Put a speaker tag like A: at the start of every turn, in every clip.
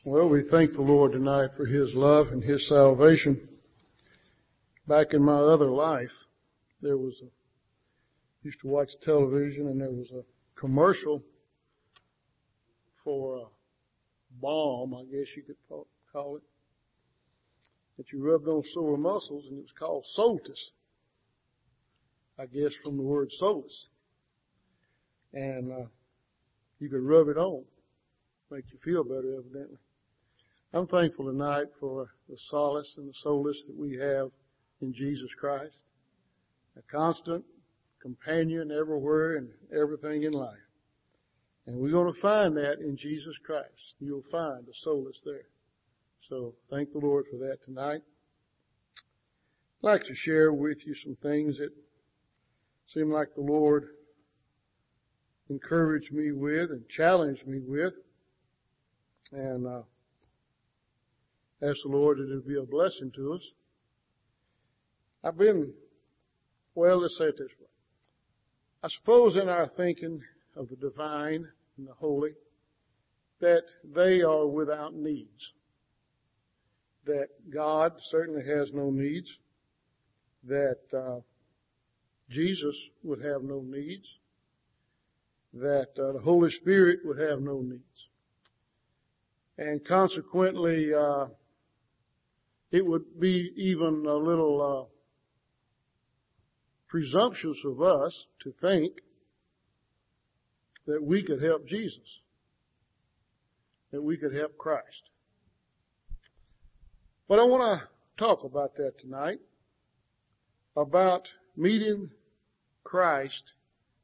A: Well, we thank the Lord tonight for His love and His salvation. Back in my other life, used to watch television, and there was a commercial for a balm, I guess you could call it, that you rubbed on sore muscles, and it was called Soltis. I guess from the word solace. And you could rub it on. Make you feel better, evidently. I'm thankful tonight for the solace and the solace that we have in Jesus Christ, a constant companion everywhere and everything in life. And we're going to find that in Jesus Christ. You'll find the solace there. So thank the Lord for that tonight. I'd like to share with you some things that seem like the Lord encouraged me with and challenged me with. And ask the Lord that it be a blessing to us. Let's say it this way. I suppose in our thinking of the divine and the holy, that they are without needs. That God certainly has no needs. That Jesus would have no needs. That the Holy Spirit would have no needs. And consequently, it would be even a little presumptuous of us to think that we could help Jesus, that we could help Christ. But I want to talk about that tonight, about meeting Christ's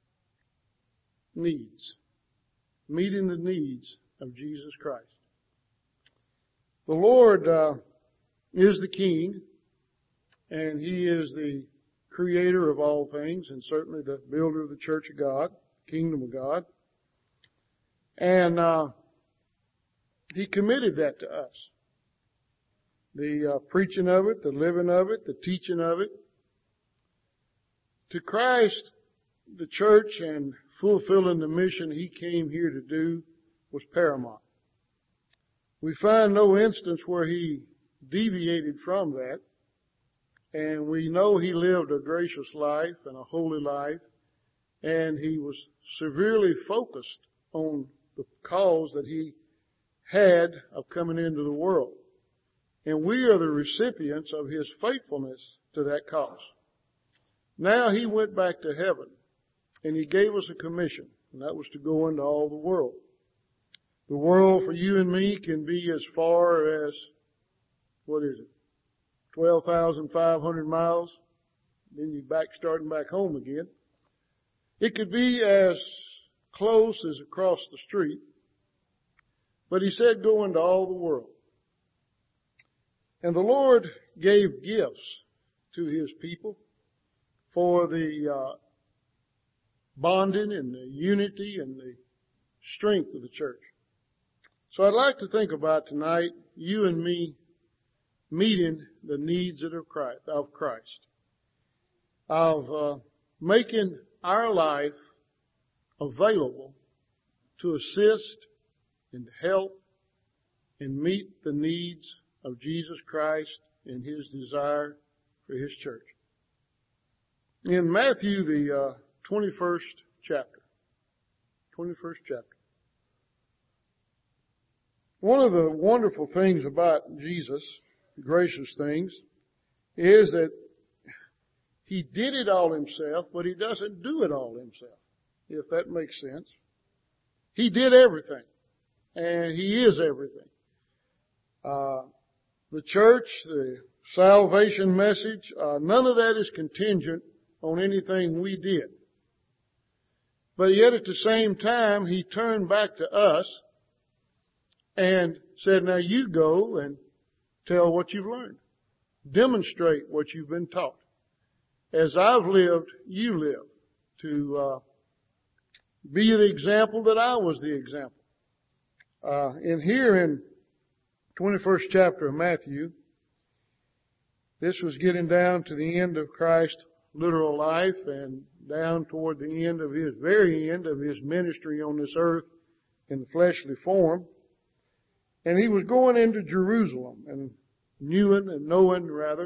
A: needs, meeting the needs of Jesus Christ. The Lord is the King, and He is the creator of all things, and certainly the builder of the church of God, kingdom of God. And He committed that to us. The preaching of it, the living of it, the teaching of it. To Christ, the church, and fulfilling the mission He came here to do was paramount. We find no instance where He deviated from that. And we know He lived a gracious life and a holy life. And He was severely focused on the cause that He had of coming into the world. And we are the recipients of His faithfulness to that cause. Now He went back to heaven, and He gave us a commission, and that was to go into all the world. The world for you and me can be as far as, 12,500 miles. Then you're starting back home again. It could be as close as across the street. But He said go into all the world. And the Lord gave gifts to His people for the bonding and the unity and the strength of the church. So I'd like to think about tonight, you and me meeting the needs of Christ, of making our life available to assist and help and meet the needs of Jesus Christ and His desire for His church. In Matthew, the 21st chapter, one of the wonderful things about Jesus, gracious things, is that He did it all Himself, but He doesn't do it all Himself, if that makes sense. He did everything, and He is everything. The church, the salvation message, none of that is contingent on anything we did. But yet at the same time, He turned back to us and said, now you go and tell what you've learned. Demonstrate what you've been taught. As I've lived, you live. To be the example that I was the example. In 21st chapter of Matthew, this was getting down to the end of Christ's literal life and down toward the end of very end of His ministry on this earth in the fleshly form. And he was going into Jerusalem and knowing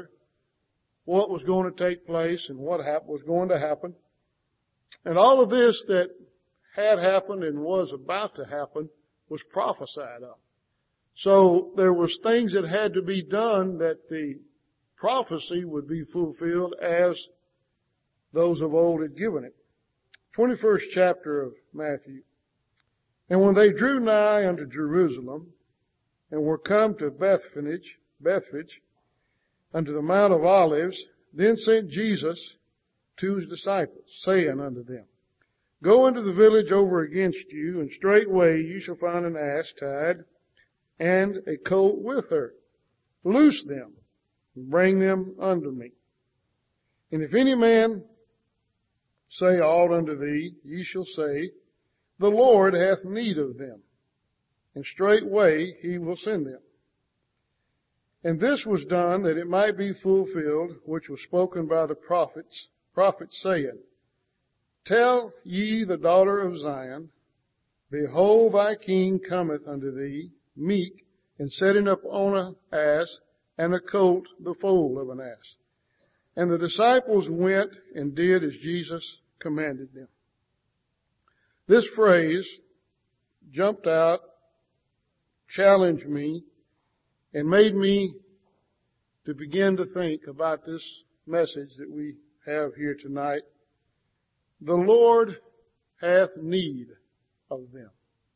A: what was going to take place and what was going to happen. And all of this that had happened and was about to happen was prophesied of. So there was things that had to be done that the prophecy would be fulfilled as those of old had given it. 21st chapter of Matthew. And when they drew nigh unto Jerusalem, and were come to Bethphage, unto the Mount of Olives, then sent Jesus to his disciples, saying unto them, Go into the village over against you, and straightway you shall find an ass tied, and a colt with her. Loose them, and bring them unto me. And if any man say aught unto thee, ye shall say, The Lord hath need of them, and straightway he will send them. And this was done that it might be fulfilled, which was spoken by the prophet saying, Tell ye the daughter of Zion, Behold, thy king cometh unto thee, meek, and setting up on an ass, and a colt the foal of an ass. And the disciples went and did as Jesus commanded them. This phrase jumped out, challenged me, and made me to begin to think about this message that we have here tonight. The Lord hath need of them.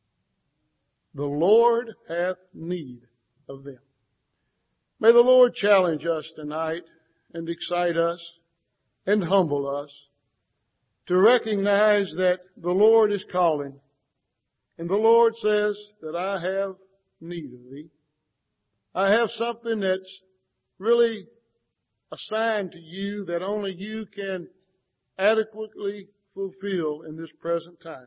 A: The Lord hath need of them. May the Lord challenge us tonight and excite us and humble us to recognize that the Lord is calling, and the Lord says that I have need of thee. I have something that's really assigned to you that only you can adequately fulfill in this present time.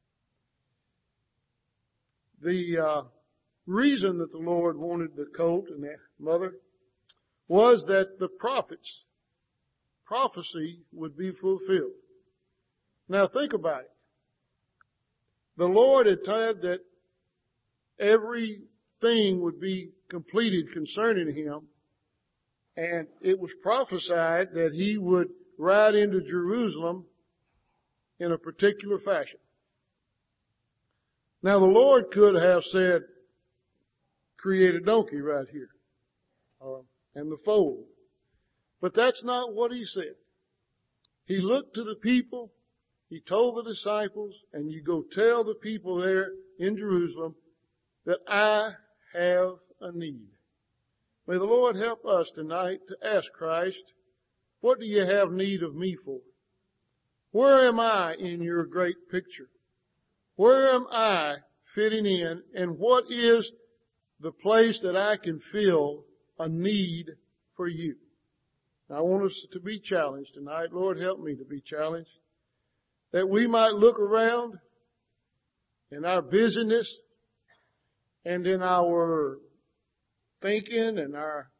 A: The reason that the Lord wanted the colt and the mother was that the prophecy would be fulfilled. Now think about it. The Lord had said that everything would be completed concerning him, and it was prophesied that he would ride into Jerusalem in a particular fashion. Now the Lord could have said, create a donkey right here, and the foal. But that's not what he said. He looked to the people, he told the disciples, and you go tell the people there in Jerusalem that I have a need. May the Lord help us tonight to ask Christ, what do you have need of me for? Where am I in your great picture? Where am I fitting in? And what is the place that I can fill a need for you? Now, I want us to be challenged tonight. Lord, help me to be challenged. That we might look around in our busyness and in our thinking and our,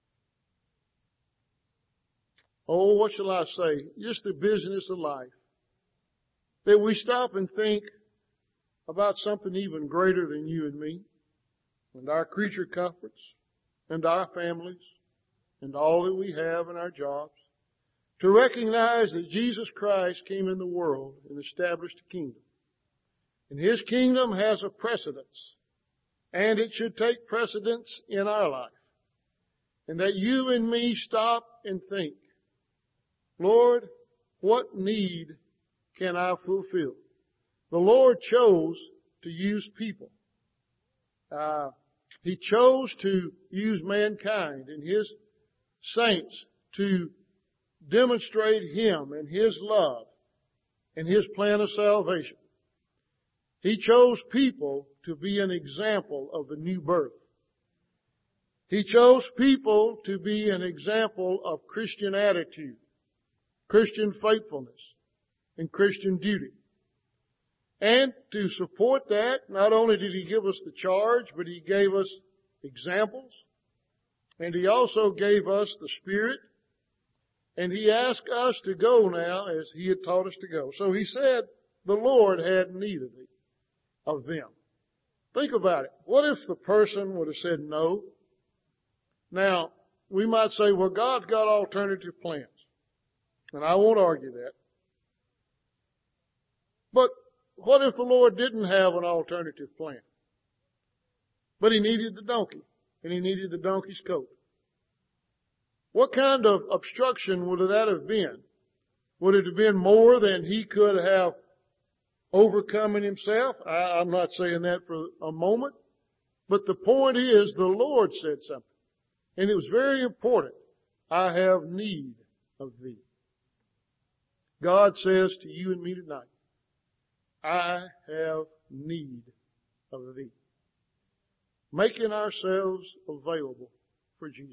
A: what shall I say? Just the business of life. That we stop and think about something even greater than you and me, and our creature comforts, and our families, and all that we have in our jobs. To recognize that Jesus Christ came in the world and established a kingdom. And His kingdom has a precedence. And it should take precedence in our life. And that you and me stop and think, Lord, what need can I fulfill? The Lord chose to use people. He chose to use mankind and His saints to demonstrate Him and His love and His plan of salvation. He chose people to be an example of the new birth. He chose people to be an example of Christian attitude, Christian faithfulness, and Christian duty. And to support that, not only did He give us the charge, but He gave us examples. And He also gave us the Spirit. And He asked us to go now as He had taught us to go. So He said, the Lord had need of thee, of them. Think about it. What if the person would have said no? Now, we might say, well, God's got alternative plans. And I won't argue that. But what if the Lord didn't have an alternative plan? But He needed the donkey, and He needed the donkey's coat. What kind of obstruction would that have been? Would it have been more than He could have overcome in Himself? I'm not saying that for a moment. But the point is, the Lord said something. And it was very important. I have need of thee. God says to you and me tonight, I have need of thee. Making ourselves available for Jesus.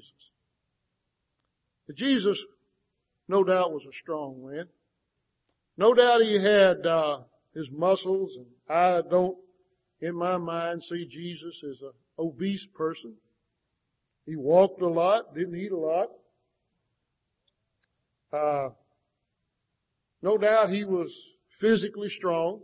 A: Jesus, no doubt, was a strong man. No doubt he had his muscles, and I don't, in my mind, see Jesus as an obese person. He walked a lot, didn't eat a lot. No doubt he was physically strong.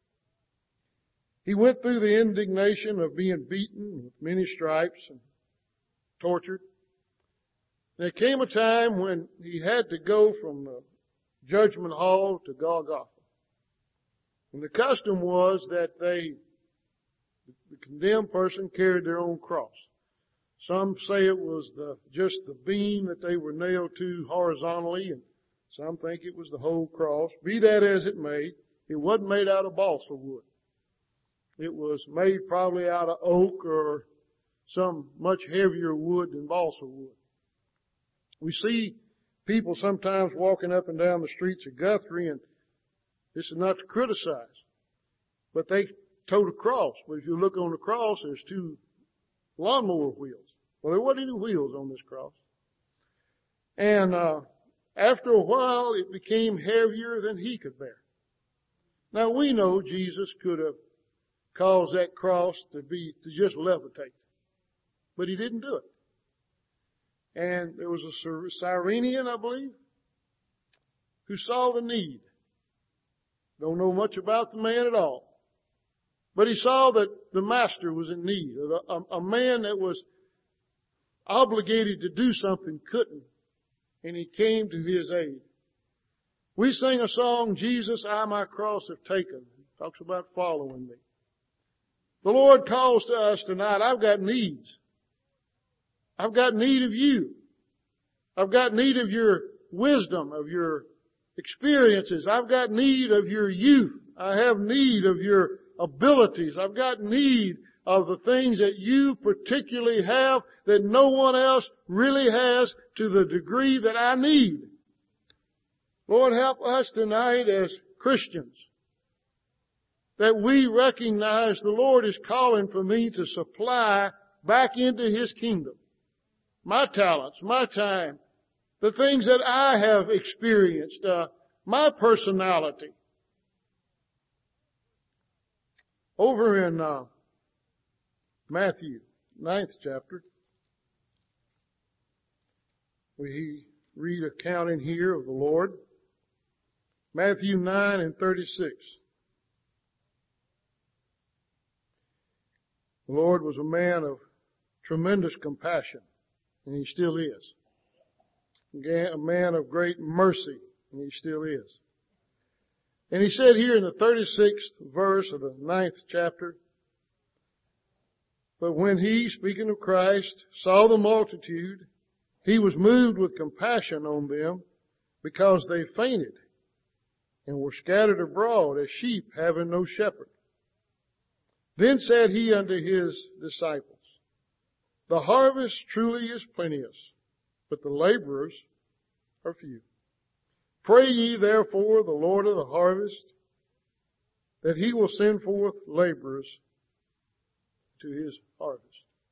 A: He went through the indignation of being beaten with many stripes and tortured. There came a time when he had to go from the judgment hall to Golgotha. And the custom was that the condemned person carried their own cross. Some say it was just the beam that they were nailed to horizontally, and some think it was the whole cross. Be that as it may, it wasn't made out of balsa wood. It was made probably out of oak or some much heavier wood than balsa wood. We see people sometimes walking up and down the streets of Guthrie, and this is not to criticize, but they towed a cross. But if you look on the cross, there's two lawnmower wheels. Well, there wasn't any wheels on this cross. And after a while, it became heavier than he could bear. Now, we know Jesus could have caused that cross to just levitate. But he didn't do it. And there was a Cyrenian, I believe, who saw the need. Don't know much about the man at all. But he saw that the master was in need. A man that was obligated to do something couldn't. And he came to his aid. We sing a song, Jesus, I my cross have taken. It talks about following me. The Lord calls to us tonight, I've got needs. I've got need of you. I've got need of your wisdom, of your experiences. I've got need of your youth. I have need of your abilities. I've got need of the things that you particularly have that no one else really has to the degree that I need. Lord, help us tonight as Christians that we recognize the Lord is calling for me to supply back into His kingdom my talents, my time, the things that I have experienced, my personality. Over in Matthew, 9th chapter, we read account in here of the Lord. Matthew 9 and 36. The Lord was a man of tremendous compassion, and He still is. A man of great mercy, and He still is. And He said here in the 36th verse of the 9th chapter, but when He, speaking of Christ, saw the multitude, He was moved with compassion on them because they fainted and were scattered abroad as sheep having no shepherd. Then said He unto His disciples, the harvest truly is plenteous, but the laborers are few. Pray ye therefore the Lord of the harvest, that He will send forth laborers to His harvest.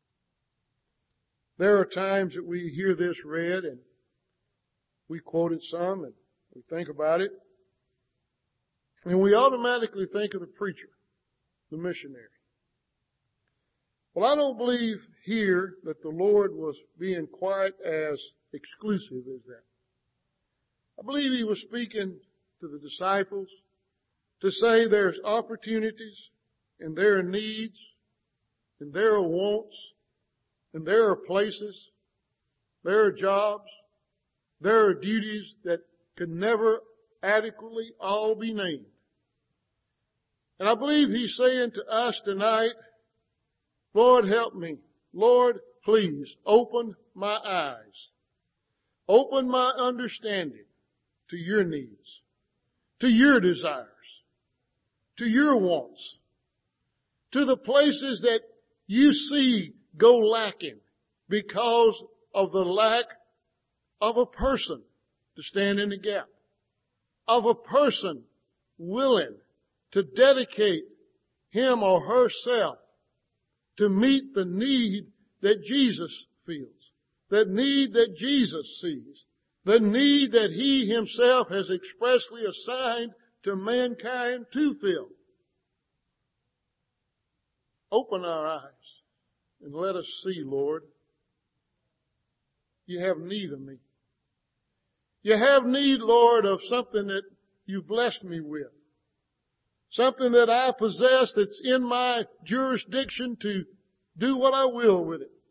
A: There are times that we hear this read and we quote it some and we think about it, and we automatically think of the preacher, the missionary. Well, I don't believe here that the Lord was being quite as exclusive as that. I believe He was speaking to the disciples to say there's opportunities and there are needs and there are wants, and there are places, there are jobs, there are duties that could never adequately all be named. And I believe He's saying to us tonight, Lord, help me. Lord, please open my eyes. Open my understanding to your needs, to your desires, to your wants, to the places that you see go lacking because of the lack of a person to stand in the gap, of a person willing to dedicate him or herself to meet the need that Jesus feels, the need that Jesus sees, the need that He Himself has expressly assigned to mankind to fill. Open our eyes and let us see, Lord, you have need of me. You have need, Lord, of something that you blessed me with. Something that I possess that's in my jurisdiction to do what I will with it.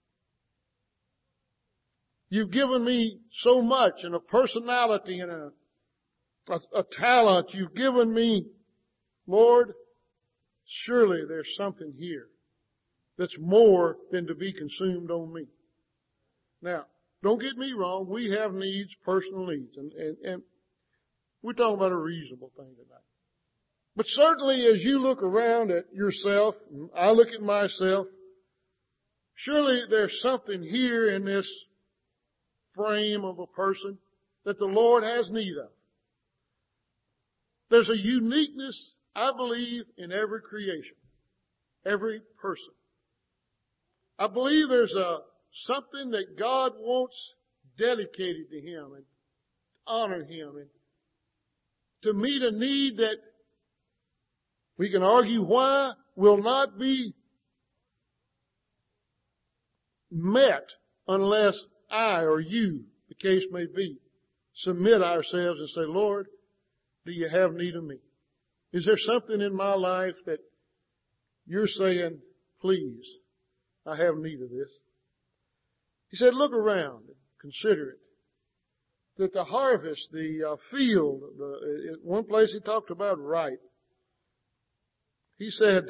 A: You've given me so much, and a personality and a talent. You've given me, Lord, surely there's something here that's more than to be consumed on me. Now, don't get me wrong. We have needs, personal needs, and we're talking about a reasonable thing tonight. But certainly as you look around at yourself, and I look at myself, surely there's something here in this frame of a person that the Lord has need of. There's a uniqueness, I believe, in every creation, every person. I believe there's something that God wants dedicated to Him and honor Him and to meet a need that we can argue why will not be met unless I or you, the case may be, submit ourselves and say, Lord, do you have need of me? Is there something in my life that you're saying, please, I have need of this? He said, look around and consider it. That the harvest, the field, one place he talked about ripe. He said,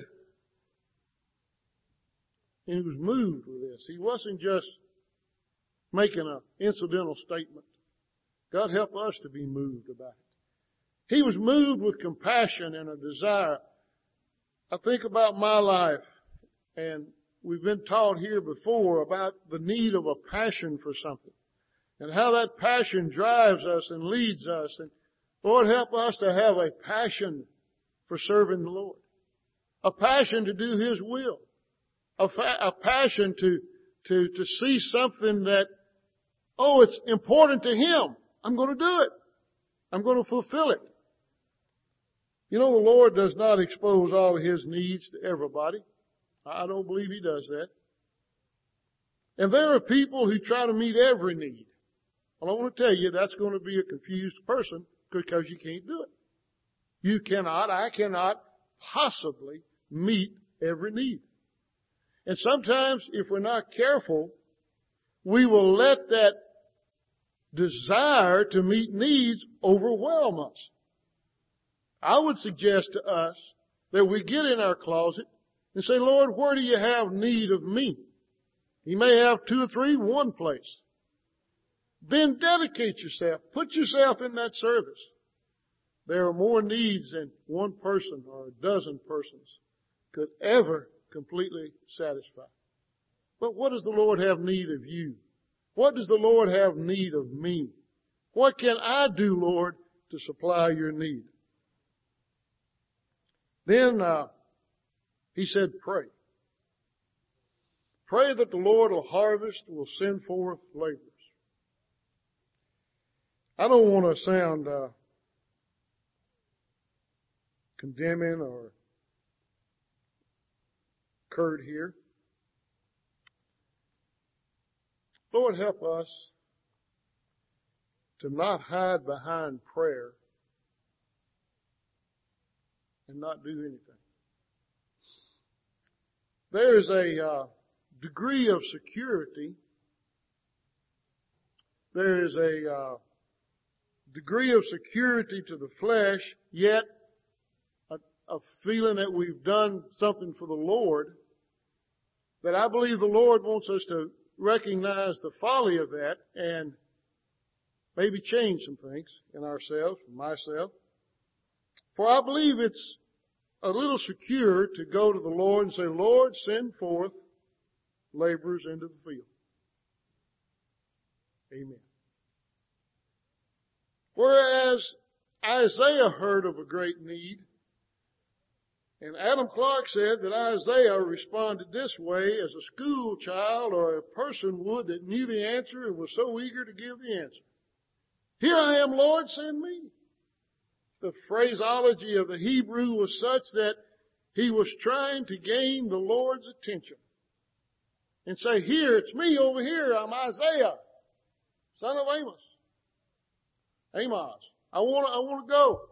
A: and he was moved with this. He wasn't just making an incidental statement. God help us to be moved about it. He was moved with compassion and a desire. I think about my life, and we've been taught here before about the need of a passion for something and how that passion drives us and leads us. And Lord, help us to have a passion for serving the Lord, a passion to do His will, a passion to see something that, oh, it's important to Him. I'm going to do it. I'm going to fulfill it. You know, the Lord does not expose all of His needs to everybody. I don't believe He does that. And there are people who try to meet every need. Well, I want to tell you, that's going to be a confused person because you can't do it. You cannot, I cannot possibly meet every need. And sometimes, if we're not careful, we will let that desire to meet needs overwhelm us. I would suggest to us that we get in our closet and say, Lord, where do you have need of me? You may have 2 or 3, one place. Then dedicate yourself. Put yourself in that service. There are more needs than one person or a dozen persons could ever completely satisfy. But what does the Lord have need of you? What does the Lord have need of me? What can I do, Lord, to supply your need? Then he said, pray. Pray that the Lord will harvest, will send forth laborers. I don't want to sound condemning or curt here. Lord, help us to not hide behind prayer and not do anything. There is a degree of security. There is a degree of security to the flesh, yet a feeling that we've done something for the Lord, that I believe the Lord wants us to recognize the folly of that and maybe change some things in ourselves, myself. For I believe it's a little secure to go to the Lord and say, Lord, send forth laborers into the field. Amen. Whereas Isaiah heard of a great need, and Adam Clark said that Isaiah responded this way as a school child or a person would that knew the answer and was so eager to give the answer. Here I am, Lord, send me. The phraseology of the Hebrew was such that he was trying to gain the Lord's attention and say, here, it's me over here. I'm Isaiah, son of Amos. I want to go.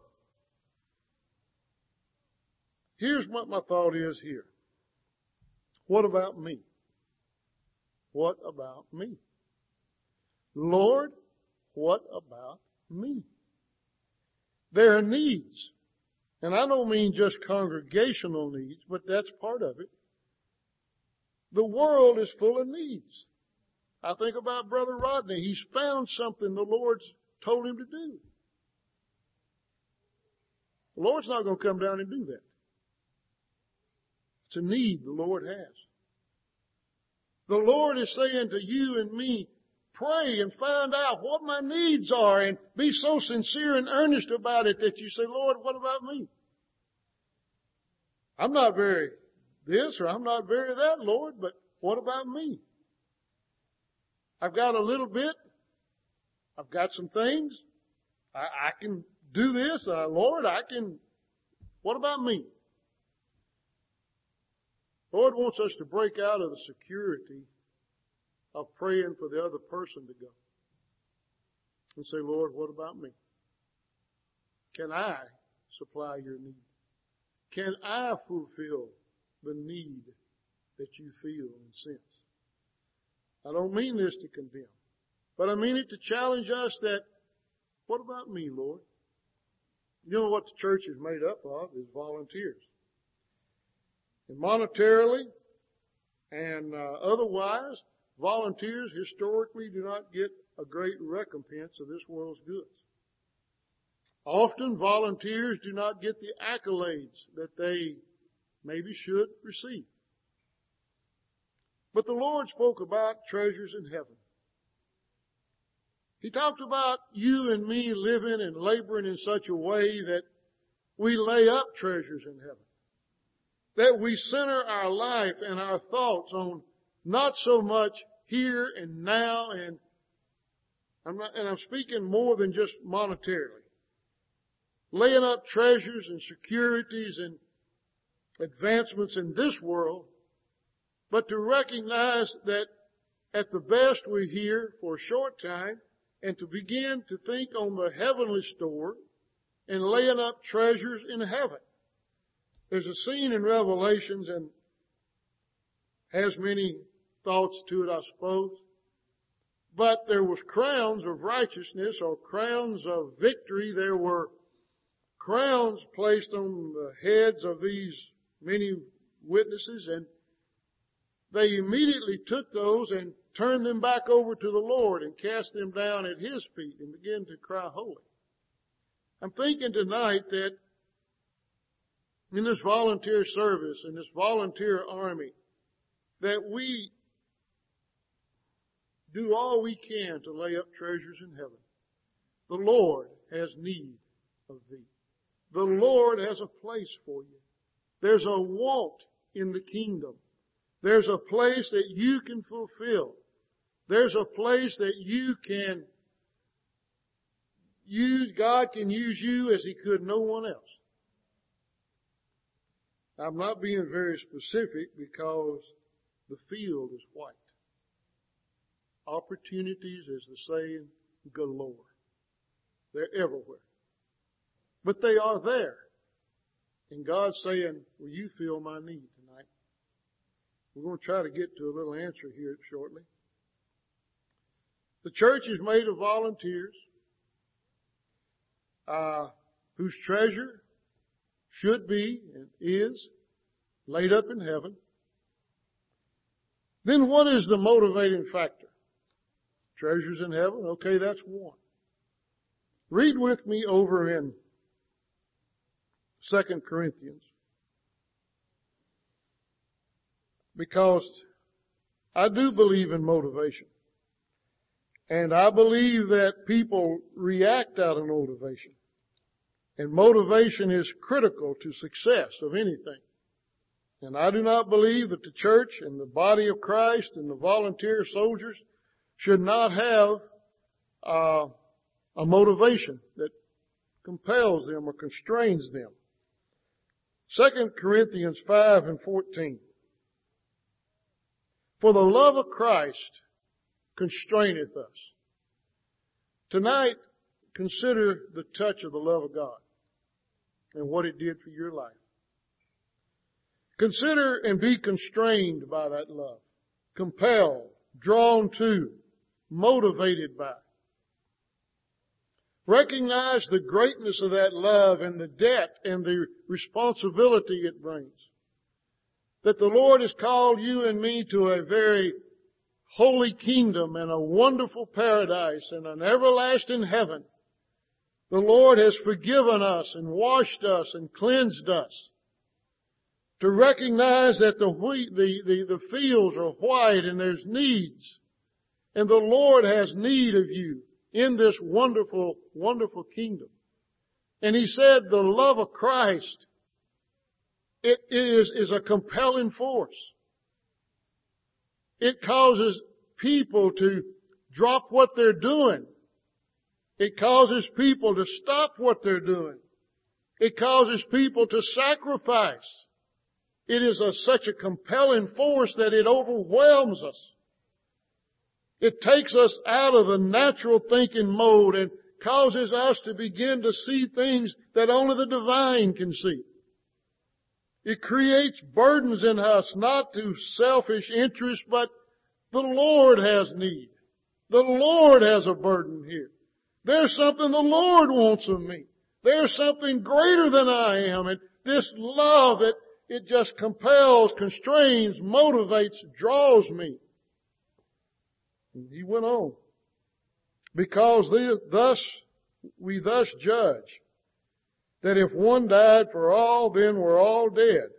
A: Here's what my thought is here. What about me? What about me? Lord, what about me? There are needs. And I don't mean just congregational needs, but that's part of it. The world is full of needs. I think about Brother Rodney. He's found something the Lord's told him to do. The Lord's not going to come down and do that. It's a need the Lord has. The Lord is saying to you and me, pray and find out what my needs are and be so sincere and earnest about it that you say, Lord, what about me? I'm not very this or I'm not very that, Lord, but what about me? I've got a little bit. I've got some things. I can do this. Lord, what about me? Lord wants us to break out of the security of praying for the other person to go. And say, Lord, what about me? Can I supply your need? Can I fulfill the need that you feel and sense? I don't mean this to condemn, but I mean it to challenge us that, what about me, Lord? You know what the church is made up of is volunteers. And monetarily and otherwise, volunteers historically do not get a great recompense of this world's goods. Often volunteers do not get the accolades that they maybe should receive. But the Lord spoke about treasures in heaven. He talked about you and me living and laboring in such a way that we lay up treasures in heaven. That we center our life and our thoughts on not so much here and now, and I'm speaking more than just monetarily. Laying up treasures and securities and advancements in this world, but to recognize that at the best we're here for a short time, and to begin to think on the heavenly store and laying up treasures in heaven. There's a scene in Revelations, and has many thoughts to it, I suppose. But there was crowns of righteousness or crowns of victory. There were crowns placed on the heads of these many witnesses, and they immediately took those and turned them back over to the Lord and cast them down at His feet and began to cry, holy. I'm thinking tonight that in this volunteer service, in this volunteer army, that we do all we can to lay up treasures in heaven. The Lord has need of thee. The Lord has a place for you. There's a want in the kingdom. There's a place that you can fulfill. There's a place that you can use. God can use you as He could no one else. I'm not being very specific because the field is white. Opportunities, as the saying, galore. They're everywhere. But they are there. And God's saying, will you fill my need tonight? We're going to try to get to a little answer here shortly. The church is made of volunteers whose treasure should be and is laid up in heaven. Then what is the motivating factor? Treasures in heaven? Okay, that's one. Read with me over in 2 Corinthians. Because I do believe in motivation. And I believe that people react out of motivation. And motivation is critical to success of anything. And I do not believe that the church and the body of Christ and the volunteer soldiers should not have a motivation that compels them or constrains them. 2 Corinthians 5:14. For the love of Christ constraineth us. Tonight, consider the touch of the love of God and what it did for your life. Consider and be constrained by that love, compelled, drawn to, motivated by. Recognize the greatness of that love and the debt and the responsibility it brings. That the Lord has called you and me to a very holy kingdom and a wonderful paradise and an everlasting heaven. The Lord has forgiven us and washed us and cleansed us. To recognize that the fields are white and there's needs. And the Lord has need of you in this wonderful, wonderful kingdom. And He said the love of Christ, it is a compelling force. It causes people to drop what they're doing. It causes people to stop what they're doing. It causes people to sacrifice. It is such a compelling force that it overwhelms us. It takes us out of the natural thinking mode and causes us to begin to see things that only the divine can see. It creates burdens in us, not to selfish interest, but the Lord has need. The Lord has a burden here. There's something the Lord wants of me. There's something greater than I am. And this love, it just compels, constrains, motivates, draws me. And he went on. Because we thus judge that if one died for all, then we're all dead.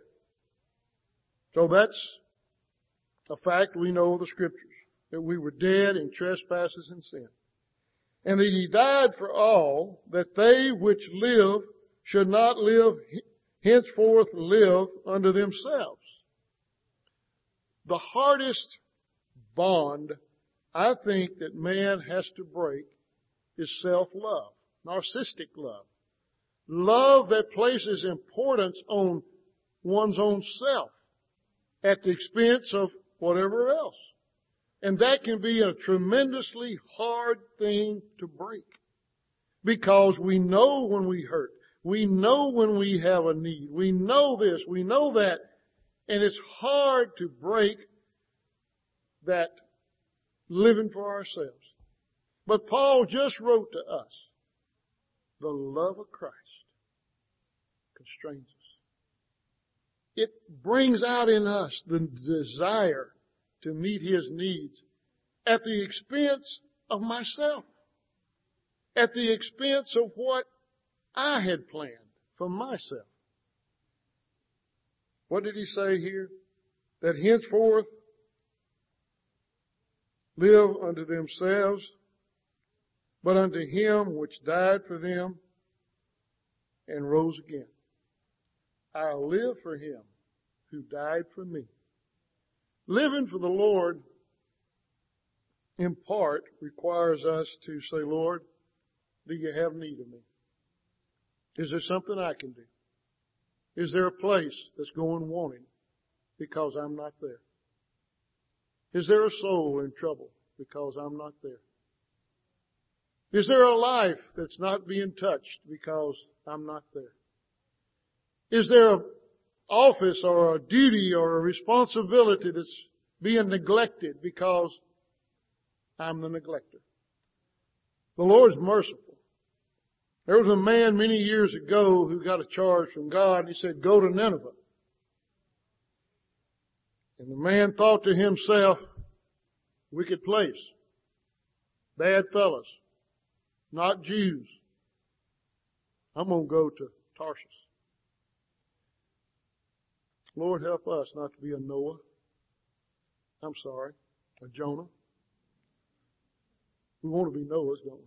A: So that's a fact we know of the Scriptures, that we were dead in trespasses and sin. And that He died for all, that they which live should not live henceforth live unto themselves. The hardest bond I think that man has to break is self-love, narcissistic love. Love that places importance on one's own self at the expense of whatever else. And that can be a tremendously hard thing to break. Because we know when we hurt. We know when we have a need. We know this. We know that. And it's hard to break that living for ourselves. But Paul just wrote to us, the love of Christ constrains us. It brings out in us the desire to meet His needs at the expense of myself, at the expense of what I had planned for myself. What did he say here? That henceforth live unto themselves, but unto Him which died for them and rose again. I'll live for Him who died for me. Living for the Lord, in part, requires us to say, Lord, do you have need of me? Is there something I can do? Is there a place that's going wanting because I'm not there? Is there a soul in trouble because I'm not there? Is there a life that's not being touched because I'm not there? Is there office or a duty or a responsibility that's being neglected because I'm the neglector. The Lord's merciful. There was a man many years ago who got a charge from God. He said, go to Nineveh. And the man thought to himself, wicked place, bad fellas, not Jews. I'm going to go to Tarshish. Lord, help us not to be a Noah. I'm sorry, a Jonah. We want to be Noahs, don't we?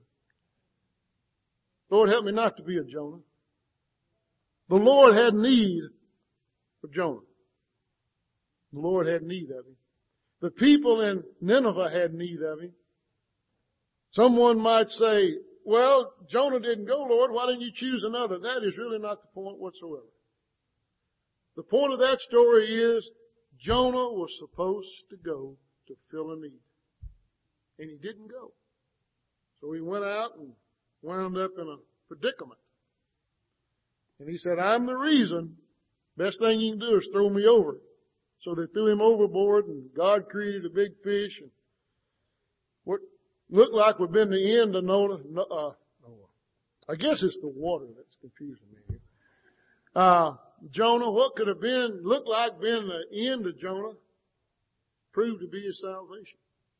A: Lord, help me not to be a Jonah. The Lord had need of Jonah. The Lord had need of him. The people in Nineveh had need of him. Someone might say, well, Jonah didn't go, Lord. Why didn't you choose another? That is really not the point whatsoever. The point of that story is Jonah was supposed to go to fill a need. And he didn't go. So he went out and wound up in a predicament. And he said, I'm the reason. Best thing you can do is throw me over. So they threw him overboard, and God created a big fish. And what looked like would have been the end of Noah. I guess it's the water that's confusing me here. Jonah, what could have been, looked like being the end of Jonah, proved to be his salvation.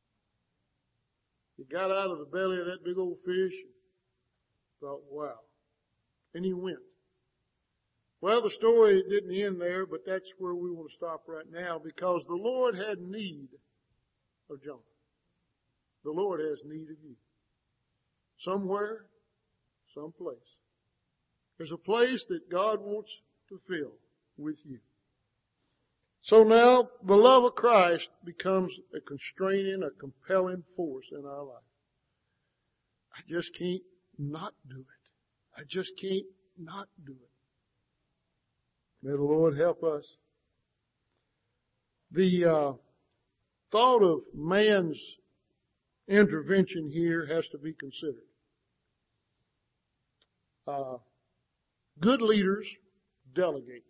A: He got out of the belly of that big old fish and thought, wow. And he went. Well, the story didn't end there, but that's where we want to stop right now, because the Lord had need of Jonah. The Lord has need of you. Somewhere, someplace. There's a place that God wants to fill with you. So now, the love of Christ becomes a constraining, a compelling force in our life. I just can't not do it. I just can't not do it. May the Lord help us. The thought of man's intervention here has to be considered. Good leaders delegate.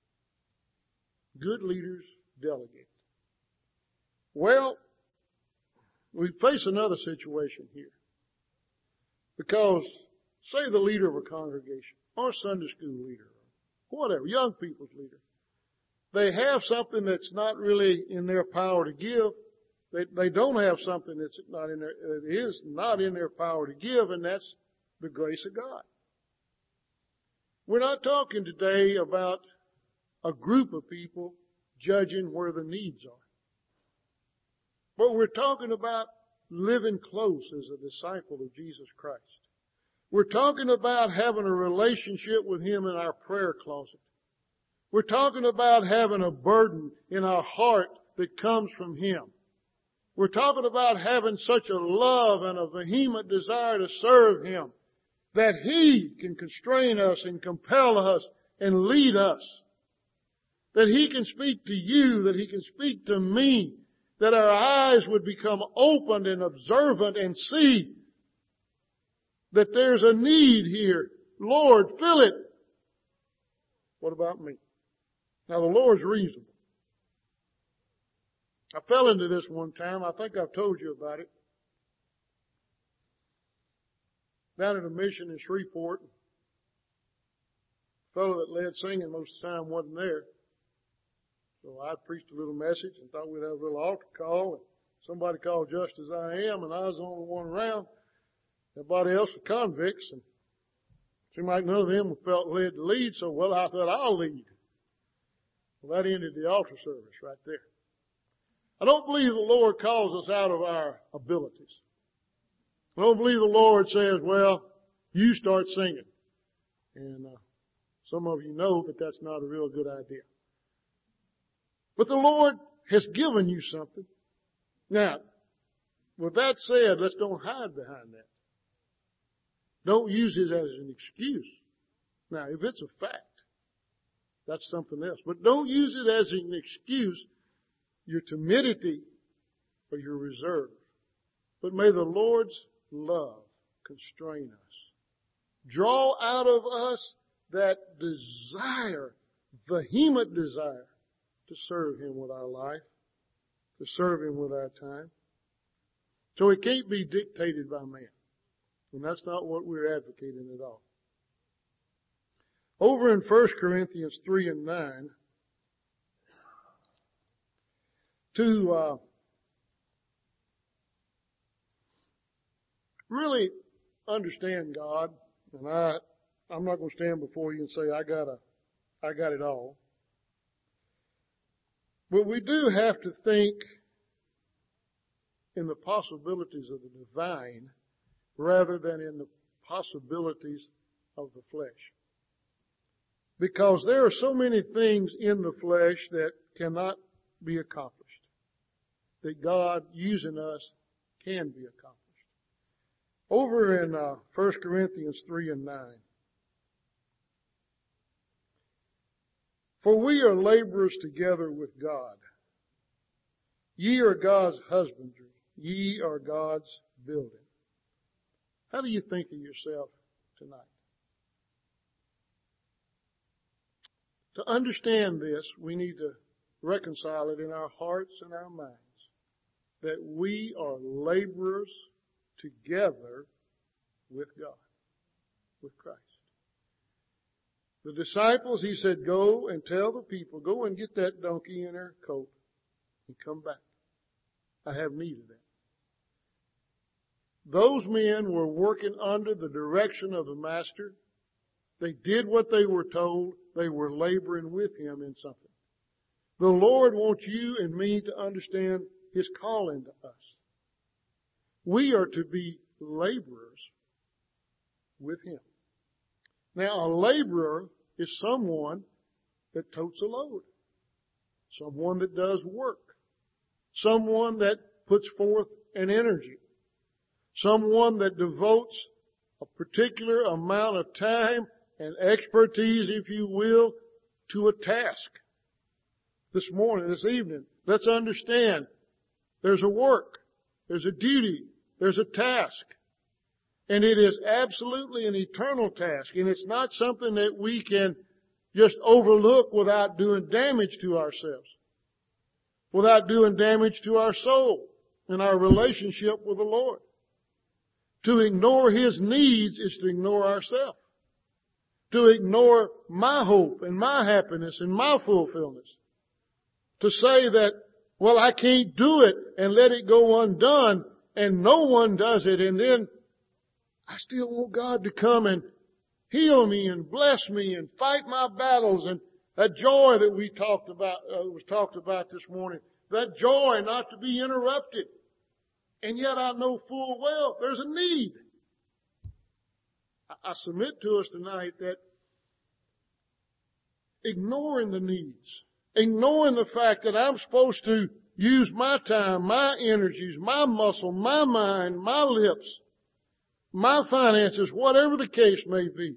A: Good leaders delegate. Well, we face another situation here. Because, say the leader of a congregation, or Sunday school leader, whatever, young people's leader. They have something that's not really in their power to give. They don't have something that's not in it is not in their power to give, and that's the grace of God. We're not talking today about a group of people judging where the needs are. But we're talking about living close as a disciple of Jesus Christ. We're talking about having a relationship with Him in our prayer closet. We're talking about having a burden in our heart that comes from Him. We're talking about having such a love and a vehement desire to serve Him that He can constrain us and compel us and lead us. That He can speak to you, that He can speak to me, that our eyes would become opened and observant and see that there's a need here. Lord, fill it. What about me? Now the Lord's reasonable. I fell into this one time. I think I've told you about it. Down at a mission in Shreveport, the fellow that led singing most of the time wasn't there. So I preached a little message and thought we'd have a little altar call. And somebody called Just As I Am, and I was the only one around. Everybody else was convicts, and it seemed like none of them felt led to lead, so well, I thought I'll lead. Well, that ended the altar service right there. I don't believe the Lord calls us out of our abilities. I don't believe the Lord says, well, you start singing. And some of you know that that's not a real good idea. But the Lord has given you something. Now, with that said, let's don't hide behind that. Don't use it as an excuse. Now, if it's a fact, that's something else. But don't use it as an excuse, your timidity or your reserve. But may the Lord's love constrain us. Draw out of us that desire, vehement desire to serve Him with our life, to serve Him with our time. So it can't be dictated by man. And that's not what we're advocating at all. Over in 1 Corinthians 3 and 9, to really understand God, and I'm not going to stand before you and say I got it all. But we do have to think in the possibilities of the divine rather than in the possibilities of the flesh. Because there are so many things in the flesh that cannot be accomplished, that God using us can be accomplished. Over in 1 Corinthians 3 and 9. For we are laborers together with God. Ye are God's husbandry. Ye are God's building. How do you think of yourself tonight? To understand this, we need to reconcile it in our hearts and our minds that we are laborers together with God, with Christ. The disciples, He said, go and tell the people, go and get that donkey in her coat and come back. I have need of that. Those men were working under the direction of the Master. They did what they were told. They were laboring with Him in something. The Lord wants you and me to understand His calling to us. We are to be laborers with Him. Now, a laborer is someone that totes a load. Someone that does work. Someone that puts forth an energy. Someone that devotes a particular amount of time and expertise, if you will, to a task. This evening, let's understand there's a work, there's a duty, there's a task. And it is absolutely an eternal task. And it's not something that we can just overlook without doing damage to ourselves. Without doing damage to our soul and our relationship with the Lord. To ignore His needs is to ignore ourselves. To ignore my hope and my happiness and my fulfillment. To say that, well, I can't do it and let it go undone and no one does it, and then I still want God to come and heal me and bless me and fight my battles, and that joy that we talked about, was talked about this morning, that joy not to be interrupted. And yet I know full well there's a need. I submit to us tonight that ignoring the needs, ignoring the fact that I'm supposed to use my time, my energies, my muscle, my mind, my lips, my finances, whatever the case may be,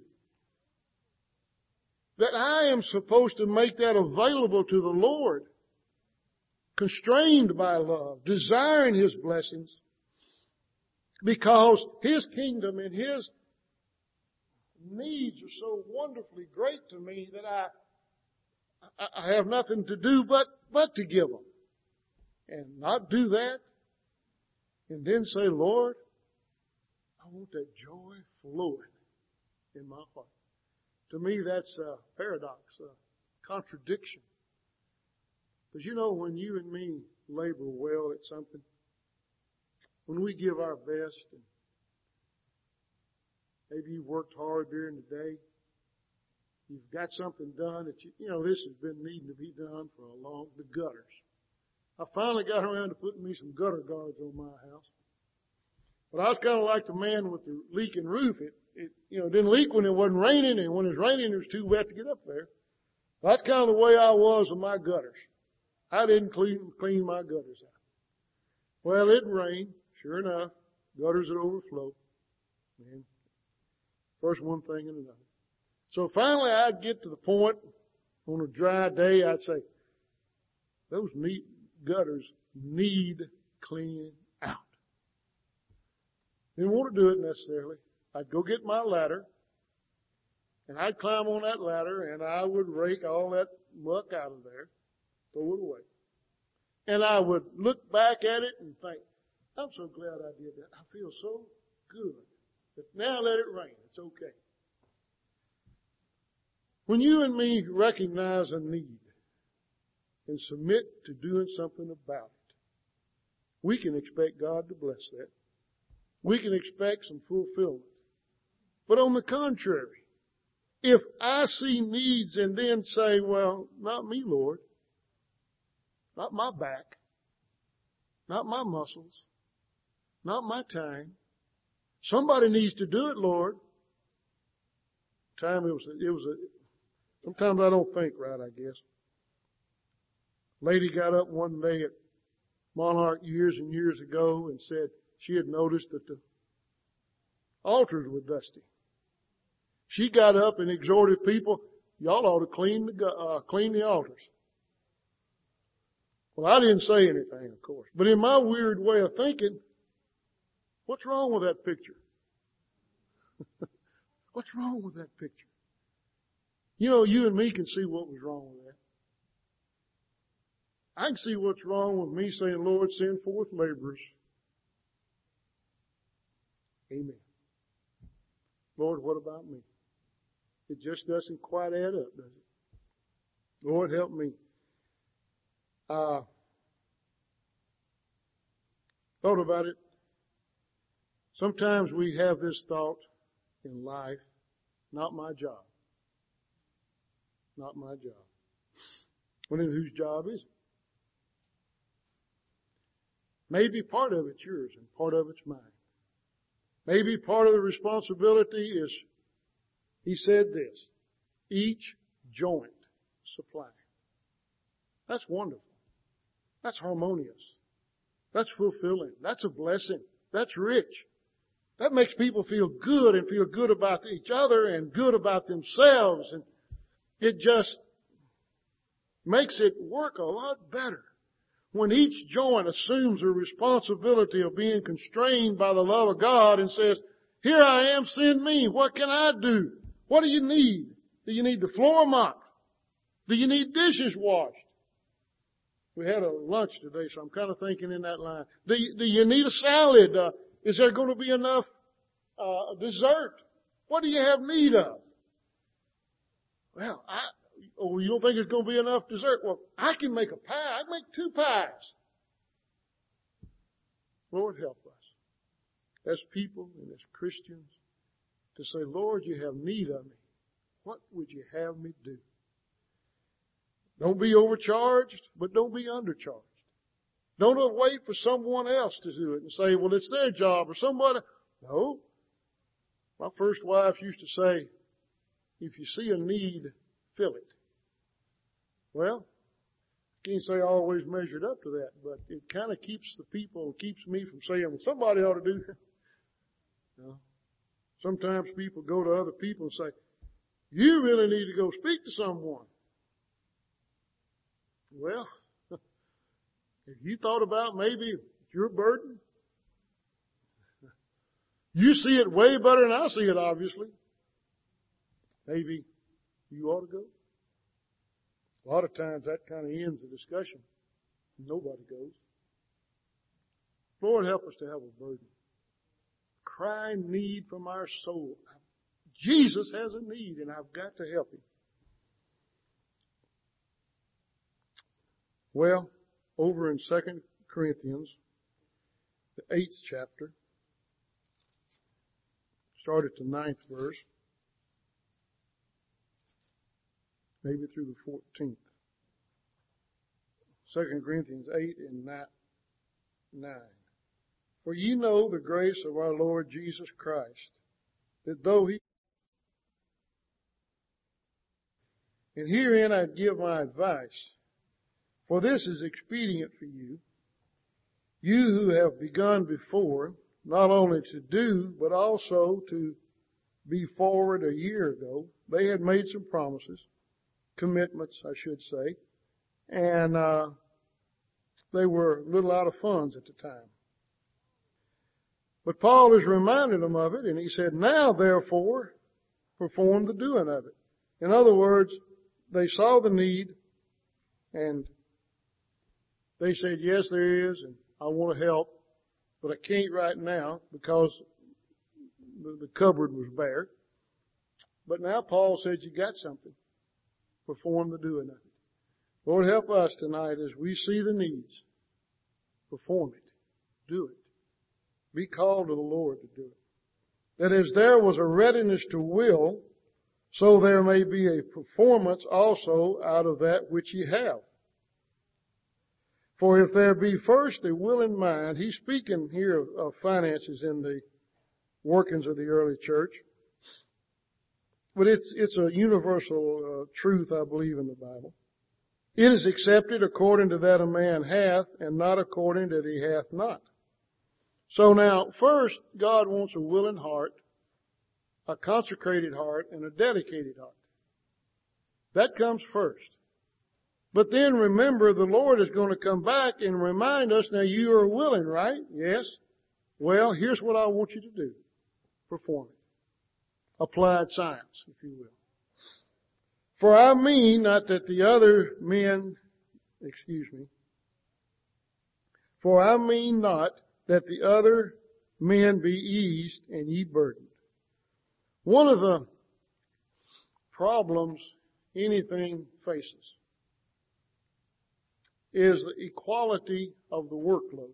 A: that I am supposed to make that available to the Lord, constrained by love, desiring His blessings, because His kingdom and His needs are so wonderfully great to me that I have nothing to do but to give them. And not do that, and then say, Lord, I want that joy flowing in my heart. To me, that's a paradox, a contradiction. Because you know, when you and me labor well at something, when we give our best, and maybe you've worked hard during the day, you've got something done that you know, this has been needing to be done for a long, the gutters. I finally got around to putting me some gutter guards on my house. But I was kind of like the man with the leaking roof. It didn't leak when it wasn't raining, and when it was raining, it was too wet to get up there. That's kind of the way I was with my gutters. I didn't clean my gutters out. Well, it rained. Sure enough, gutters would overflow. And first one thing and another. So finally I'd get to the point on a dry day, I'd say, those gutters need cleaning out. Didn't want to do it necessarily. I'd go get my ladder And I'd climb on that ladder and I would rake all that muck out of there, throw it away. And I would look back at it and think, I'm so glad I did that. I feel so good. But now let it rain. It's okay. When you and me recognize a need and submit to doing something about it, we can expect God to bless that. We can expect some fulfillment. But on the contrary, if I see needs and then say, well, not me, Lord, not my back, not my muscles, not my time, somebody needs to do it, Lord. Sometimes I don't think right, I guess. Lady got up one day at Monarch years and years ago and said she had noticed that the altars were dusty. She got up and exhorted people, y'all ought to clean the altars. Well, I didn't say anything, of course. But in my weird way of thinking, what's wrong with that picture? What's wrong with that picture? You know, you and me can see what was wrong with that. I can see what's wrong with me saying, Lord, send forth laborers. Amen. Lord, what about me? It just doesn't quite add up, does it? Lord, help me. Thought about it. Sometimes we have this thought in life, not my job. Not my job. Well, then whose job is it? Maybe part of it's yours and part of it's mine. Maybe part of the responsibility is, he said this, each joint supply. That's wonderful. That's harmonious. That's fulfilling. That's a blessing. That's rich. That makes people feel good and feel good about each other and good about themselves. And it just makes it work a lot better when each joint assumes the responsibility of being constrained by the love of God and says, here I am, send me. What can I do? What do you need? Do you need the floor mopped? Do you need dishes washed? We had a lunch today, so I'm kind of thinking in that line. Do you need a salad? Is there going to be enough dessert? What do you have need of? Well, you don't think there's going to be enough dessert? Well, I can make a pie. I can make 2 pies. Lord, help us as people and as Christians to say, Lord, you have need of me. What would you have me do? Don't be overcharged, but don't be undercharged. Don't wait for someone else to do it and say, well, it's their job or somebody. No. My first wife used to say, if you see a need, fill it. Well, I can't say I always measured up to that, but it kind of keeps the people, keeps me from saying, well, somebody ought to do that. No. Sometimes people go to other people and say, you really need to go speak to someone. Well, have you thought about maybe it's your burden? You see it way better than I see it, obviously. Maybe you ought to go. A lot of times that kind of ends the discussion. Nobody goes. Lord, help us to have a burden. Crying need from our soul. Jesus has a need, and I've got to help him. Well, over in 2 Corinthians, the 8th chapter, start at the 9th verse, maybe through the 14th. 2 Corinthians 8 and 9. For ye know the grace of our Lord Jesus Christ, that though he... And herein I give my advice, for this is expedient for you, you who have begun before, not only to do, but also to be forward a year ago. They had made some promises, commitments, I should say, and they were a little out of funds at the time. But Paul has reminded them of it, and he said, now therefore, perform the doing of it. In other words, they saw the need and they said, yes, there is, and I want to help, but I can't right now because the cupboard was bare. But now Paul said, you got something. Perform the doing of it. Lord, help us tonight as we see the needs. Perform it. Do it. Be called to the Lord to do it. That as there was a readiness to will, so there may be a performance also out of that which ye have. For if there be first a willing mind, he's speaking here of finances in the workings of the early church. But it's a universal truth, I believe, in the Bible. It is accepted according to that a man hath, and not according that he hath not. So now, first, God wants a willing heart, a consecrated heart, and a dedicated heart. That comes first. But then remember, the Lord is going to come back and remind us, now you are willing, right? Yes. Well, here's what I want you to do. Perform it. Applied science, if you will. For I mean not that the other men, for I mean not that the other men be eased and ye burdened. One of the problems anything faces is the equality of the workload.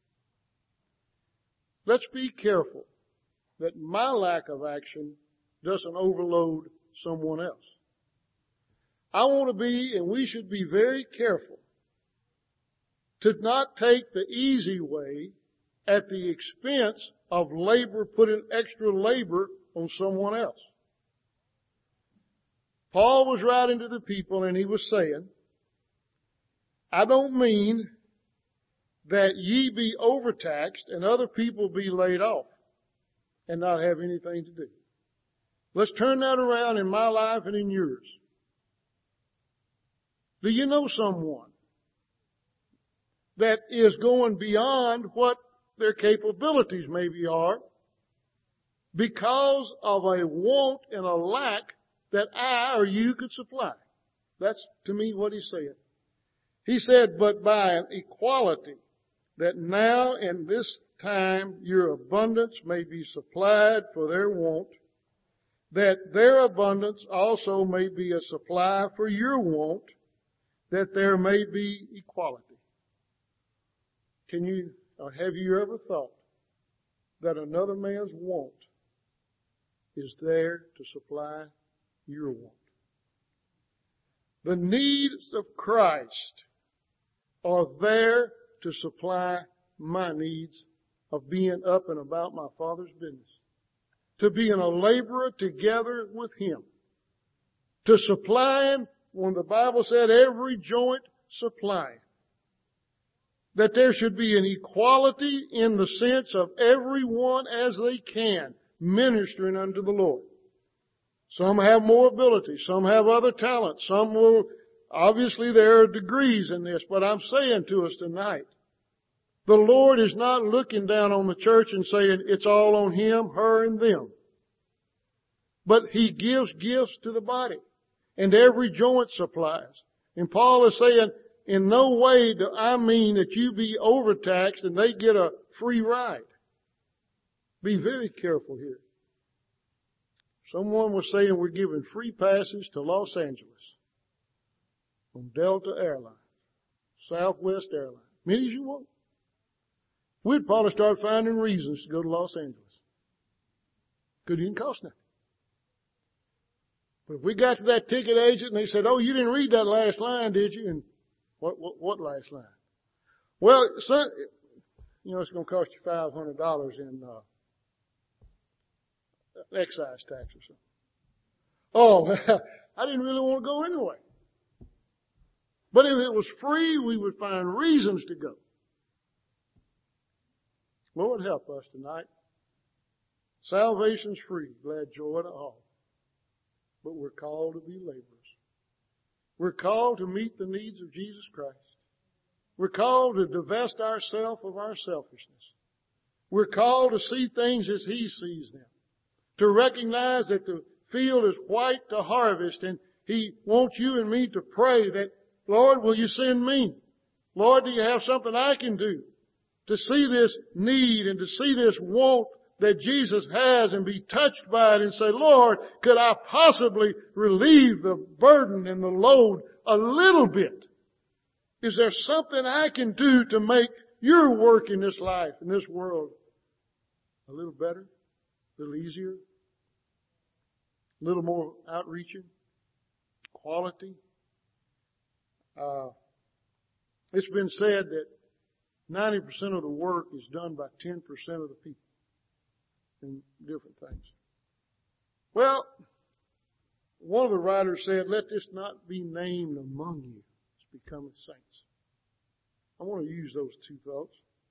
A: Let's be careful that my lack of action doesn't overload someone else. I want to be, and we should be very careful to not take the easy way at the expense of labor, putting extra labor on someone else. Paul was writing to the people and he was saying, I don't mean that ye be overtaxed and other people be laid off and not have anything to do. Let's turn that around in my life and in yours. Do you know someone that is going beyond what their capabilities maybe are because of a want and a lack that I or you could supply? That's to me what he's saying. He said, but by an equality, that now in this time your abundance may be supplied for their want, that their abundance also may be a supply for your want, that there may be equality. Can you, or have you ever thought that another man's want is there to supply your want? The needs of Christ are there to supply my needs of being up and about my Father's business. To being a laborer together with Him. To supply Him when the Bible said every joint supplying. That there should be an equality in the sense of everyone as they can ministering unto the Lord. Some have more ability. Some have other talents. Some will, obviously there are degrees in this, but I'm saying to us tonight, the Lord is not looking down on the church and saying it's all on him, her, and them. But He gives gifts to the body. And every joint supplies. And Paul is saying, in no way do I mean that you be overtaxed and they get a free ride. Be very careful here. Someone was saying we're giving free passes to Los Angeles on Delta Airlines, Southwest Airlines. Many as you want. We'd probably start finding reasons to go to Los Angeles. Could even cost nothing. But if we got to that ticket agent and they said, oh, you didn't read that last line, did you? And what last line? Well, son, it's going to cost you $500 in excise tax or something. Oh, I didn't really want to go anyway. But if it was free, we would find reasons to go. Lord, help us tonight. Salvation's free, glad joy to all. But we're called to be laborers. We're called to meet the needs of Jesus Christ. We're called to divest ourselves of our selfishness. We're called to see things as He sees them. To recognize that the field is white to harvest, and He wants you and me to pray that, Lord, will you send me? Lord, do you have something I can do to see this need and to see this want that Jesus has and be touched by it and say, Lord, could I possibly relieve the burden and the load a little bit? Is there something I can do to make your work in this life, in this world, a little better, a little easier, a little more outreaching, quality? It's been said that 90% of the work is done by 10% of the people in different things. Well, one of the writers said, let this not be named among you as becoming saints. I want to use those two thoughts.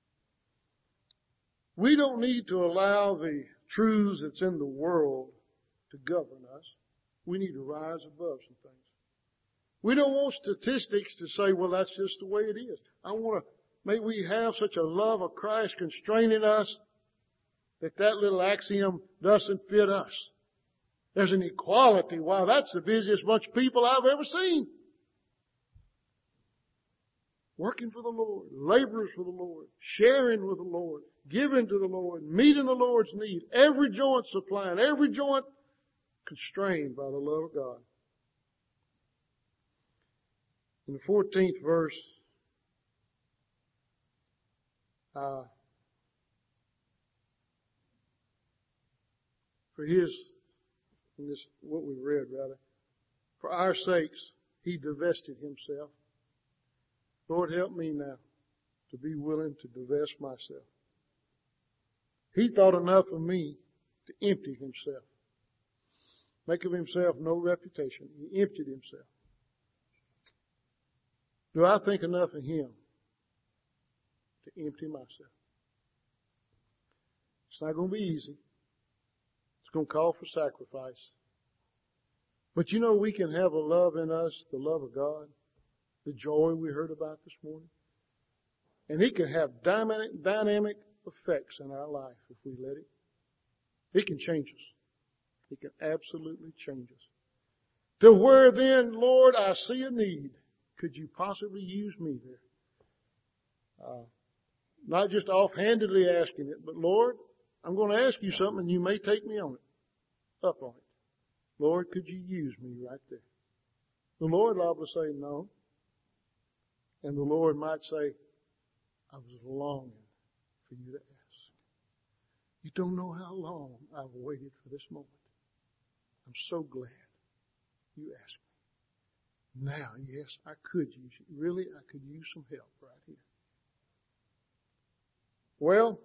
A: We don't need to allow the truths that's in the world to govern us. We need to rise above some things. We don't want statistics to say, well, that's just the way it is. May we have such a love of Christ constraining us that little axiom doesn't fit us. There's an equality. Wow, that's the busiest bunch of people I've ever seen. Working for the Lord, laborers for the Lord, sharing with the Lord, giving to the Lord, meeting the Lord's need, every joint supplying, every joint constrained by the love of God. In the 14th verse, what we read rather, for our sakes, He divested Himself. Lord, help me now to be willing to divest myself. He thought enough of me to empty Himself. Make of Himself no reputation. He emptied Himself. Do I think enough of Him to empty myself? It's not going to be easy. It's going to call for sacrifice. But you know, we can have a love in us, the love of God, the joy we heard about this morning. And He can have dynamic effects in our life if we let it. He can change us. He can absolutely change us. To where then, Lord, I see a need. Could you possibly use me there? Not just offhandedly asking it, but Lord, I'm going to ask you something and you may take me on it, up on it. Lord, could you use me right there? The Lord will say no. And the Lord might say, I was longing for you to ask. You don't know how long I've waited for this moment. I'm so glad you asked me. Now, yes, I could use you. Really, I could use some help right here. Well,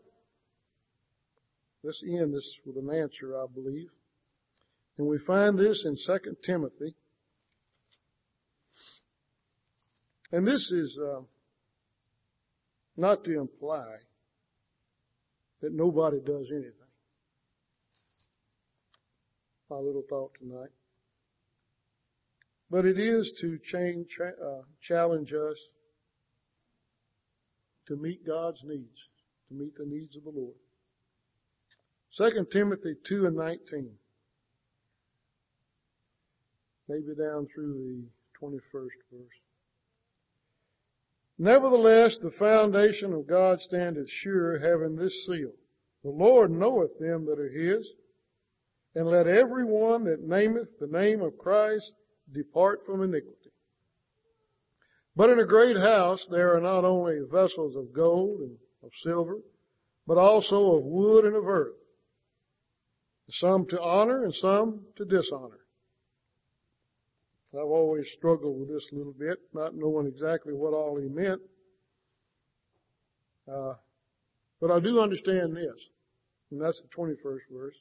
A: let's end this with an answer, I believe. And we find this in 2 Timothy. And this is not to imply that nobody does anything. My little thought tonight. But it is to challenge us to meet God's needs, to meet the needs of the Lord. 2 Timothy 2:19. Maybe down through the 21st verse. Nevertheless, the foundation of God standeth sure, having this seal. The Lord knoweth them that are His, and let every one that nameth the name of Christ depart from iniquity. But in a great house there are not only vessels of gold and of silver, but also of wood and of earth, some to honor and some to dishonor. I've always struggled with this a little bit, not knowing exactly what all he meant. But I do understand this, and that's the 21st verse.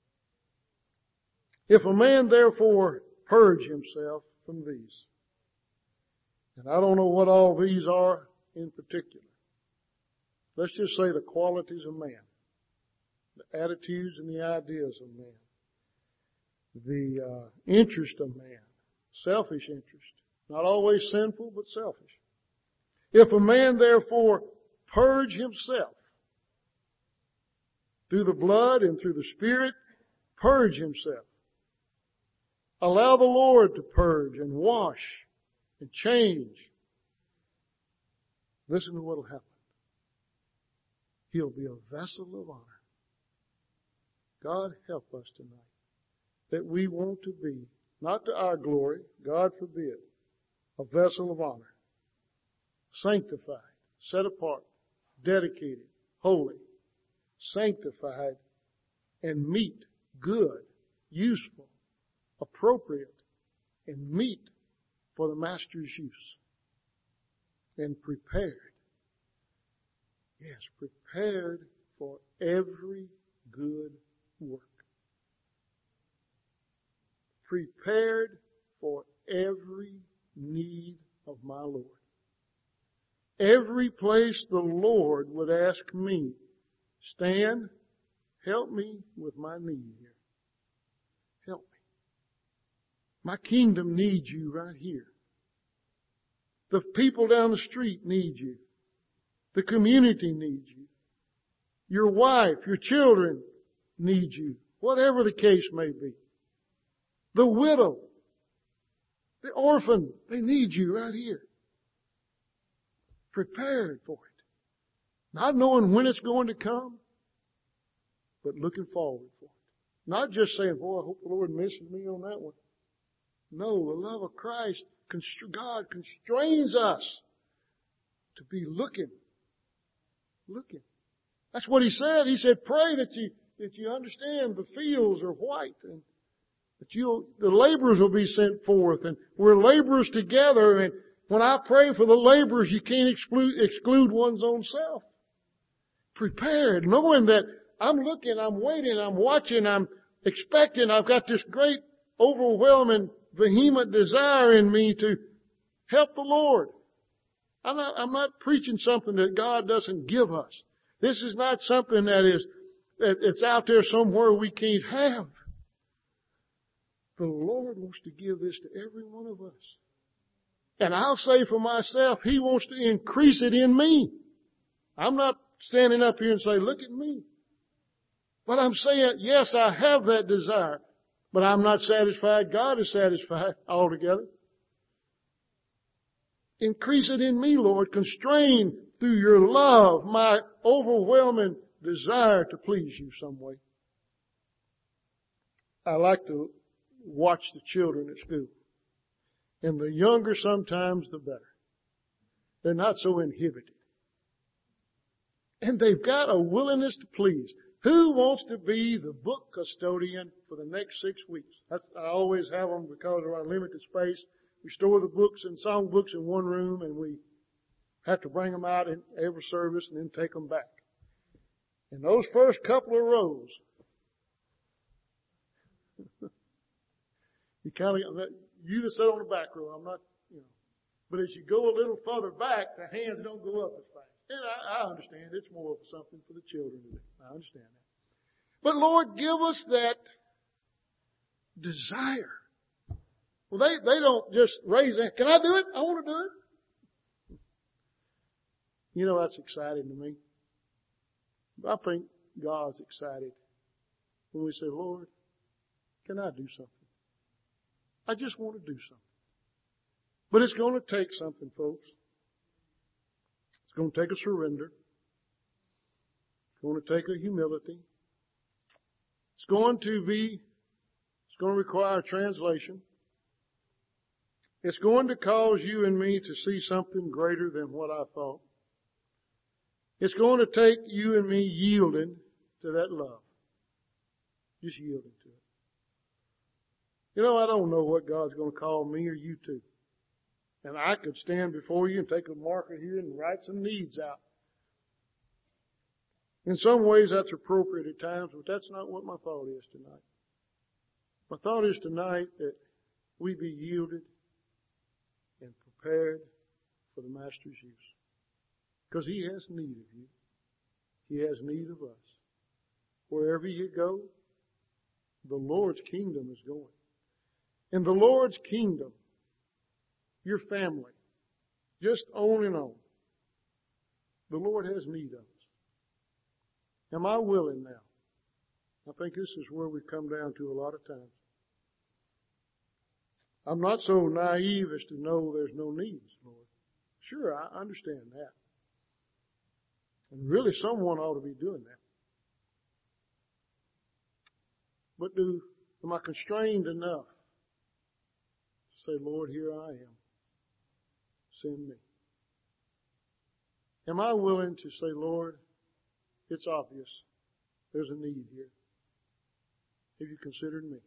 A: If a man therefore purge himself from these, and I don't know what all these are in particular. Let's just say the qualities of man, the attitudes and the ideas of man, the interest of man, selfish interest, not always sinful, but selfish. If a man therefore purge himself through the blood and through the Spirit, purge himself. Allow the Lord to purge and wash and change. Listen to what will happen. He'll be a vessel of honor. God help us tonight that we want to be, not to our glory, God forbid, a vessel of honor, sanctified, set apart, dedicated, holy, sanctified, and meet, good, useful, appropriate, and meet for the Master's use. And prepared. Yes, prepared for every good work. Prepared for every need of my Lord. Every place the Lord would ask me, Stan, help me with my need here. Help me. My kingdom needs you right here. The people down the street need you. The community needs you. Your wife, your children need you. Whatever the case may be. The widow, the orphan, they need you right here. Prepared for it. Not knowing when it's going to come, but looking forward for it. Not just saying, boy, I hope the Lord misses me on that one. No, the love of Christ, God constrains us to be looking. Looking. That's what He said. He said, pray that you understand the fields are white and that the laborers will be sent forth, and we're laborers together. And when I pray for the laborers, you can't exclude one's own self. Prepared, knowing that I'm looking, I'm waiting, I'm watching, I'm expecting. I've got this great, overwhelming, vehement desire in me to help the Lord. I'm not preaching something that God doesn't give us. This is not something it's out there somewhere we can't have. The Lord wants to give this to every one of us. And I'll say for myself, He wants to increase it in me. I'm not standing up here and say, look at me. But I'm saying, yes, I have that desire. But I'm not satisfied. God is satisfied altogether. Increase it in me, Lord. Constrain through your love my overwhelming desire to please you some way. I like to watch the children at school. And the younger sometimes the better. They're not so inhibited. And they've got a willingness to please. Who wants to be the book custodian for the next 6 weeks? I always have them because of our limited space. We store the books and song books in one room, and we have to bring them out in every service and then take them back. And those first couple of rows, you just sit on the back row. I'm not, But as you go a little further back, the hands don't go up as fast. And I understand it's more of something for the children to do. I understand that. But Lord, give us that desire. Well, they don't just raise that. Can I do it? I want to do it. That's exciting to me. I think God's excited when we say, Lord, can I do something? I just want to do something. But it's going to take something, folks. It's going to take a surrender. It's going to take a humility. It's going to require translation. It's going to cause you and me to see something greater than what I thought. It's going to take you and me yielding to that love. Just yielding to it. I don't know what God's going to call me or you to. And I could stand before you and take a marker here and write some needs out. In some ways that's appropriate at times, but that's not what my thought is tonight. My thought is tonight that we be yielded and prepared for the Master's use. Because He has need of you. He has need of us. Wherever you go, the Lord's kingdom is going. In the Lord's kingdom, your family, just on and on, the Lord has need of us. Am I willing now? I think this is where we come down to a lot of times. I'm not so naive as to know there's no needs, Lord. Sure, I understand that. And really someone ought to be doing that. But am I constrained enough to say, Lord, here I am. Send me. Am I willing to say, Lord, it's obvious there's a need here. Have you considered me?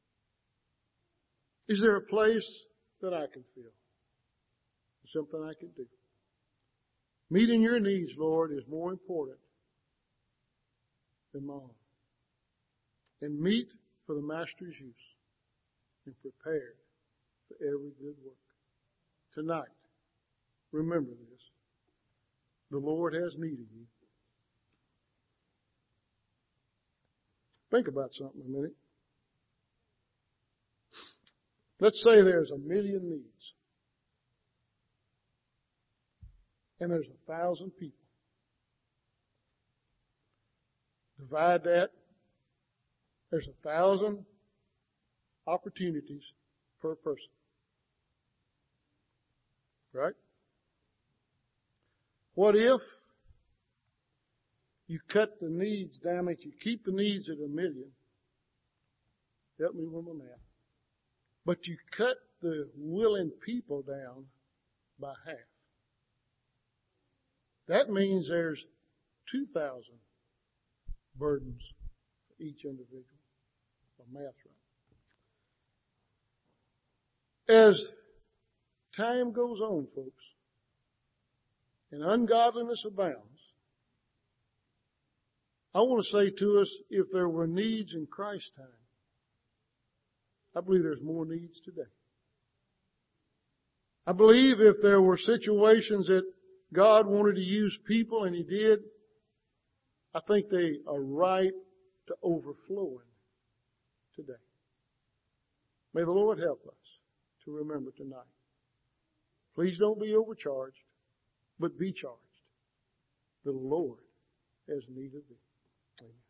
A: Is there a place that I can fill? Something I can do? Meeting your needs, Lord, is more important than my own. And meet for the Master's use and prepared for every good work. Tonight, remember this. The Lord has need of you. Think about something a minute. Let's say there's 1 million needs. And there's 1,000 people. Divide that. There's 1,000 opportunities per person. Right? What if you cut the needs down, if you keep the needs at 1 million? Help me with my math. But you cut the willing people down by half. That means there's 2,000 burdens for each individual. My math's right. As time goes on, folks, and ungodliness abounds, I want to say to us, if there were needs in Christ's time, I believe there's more needs today. I believe if there were situations that God wanted to use people, and He did, I think they are ripe to overflowing today. May the Lord help us to remember tonight. Please don't be overcharged, but be charged. The Lord has need of thee. Amen.